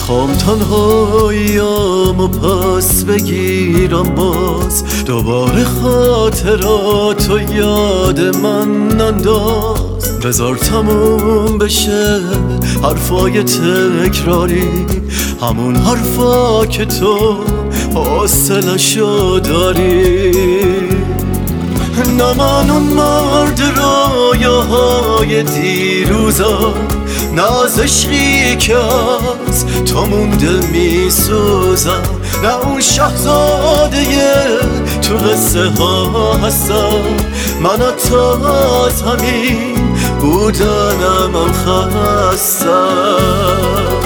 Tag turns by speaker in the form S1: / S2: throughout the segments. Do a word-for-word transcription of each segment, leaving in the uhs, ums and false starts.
S1: میخوام تنهاییامو پس بگیرم، باز دوباره خاطراتو یاد من ننداز. بذار تموم بشه حرفای تکراری، همون حرفا که تو حوصله‌شو داری. نه من اون مرد رویاهای دیروزا، نه از عشقی که از تو مونده میسوزم، نه اون شهزاده تو قصه ها هستم. من حتی از همین بودنم هم خستم.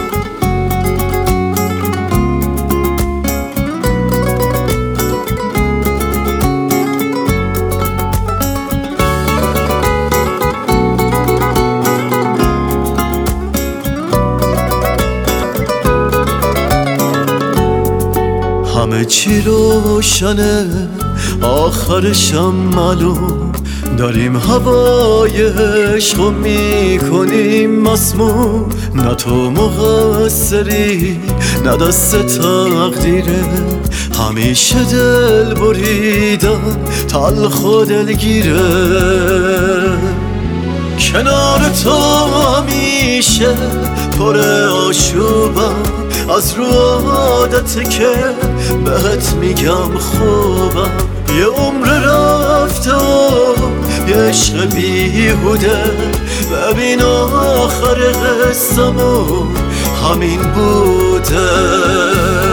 S1: همه چی روشنه، آخرشم معلوم، داریم هوای عشقو میکنیم مسموم. نه تو مقصری نه دست تقدیره، همیشه دل بریدن تلخ و دلگیره. کنار تو همیشه پر آشوبم، از رو عادت که بهت میگم خوبم. یه عمر رفته و یه عشق بیهوده، ببین آخر قصه‌مون همین بوده.